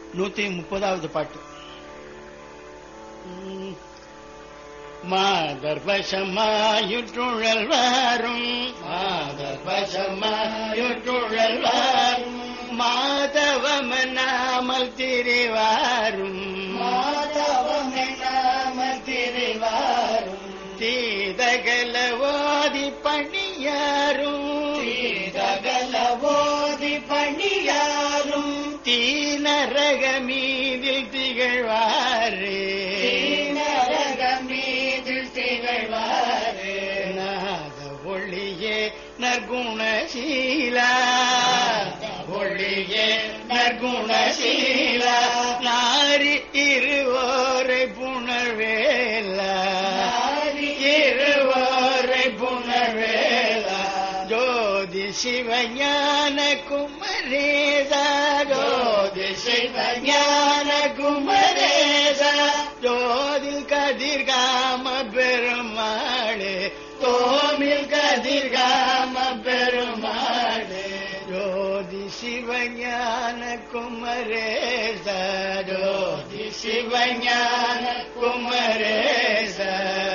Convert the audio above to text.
130வது பாட்டு. மாதர் வசமாயுற்றுழல் வாரும், மாதர் வசமாயுற்றுழல் வாரும், மாதவமனாமல் திரிவாரும், மாதவமனாமல் திரிவாரும், தீதகல ஓதி பணியாரும், தீதகல ஓதி பணியாரும், தீநரக மீதில் திகழ்வாரே, தீநரக மீதில் திகழ்வாரே, நாத ஒளியே நற்குணசீலா, ஒளியே நற்குணசீலா, நாரி இருவோரை புணர்வேலா, இருவோரை புணர்வேலா, ஜோதி சிவஞான குமரேசா, ஜோதி சிவஞான குமரேசா, ஜோதில் கதிர்காம பெருமாளே, தோமில் கதிர்காம பெருமாளே, ஜோதி சிவஞான குமரேசா, ஜோதி சிவஞான குமரேசா.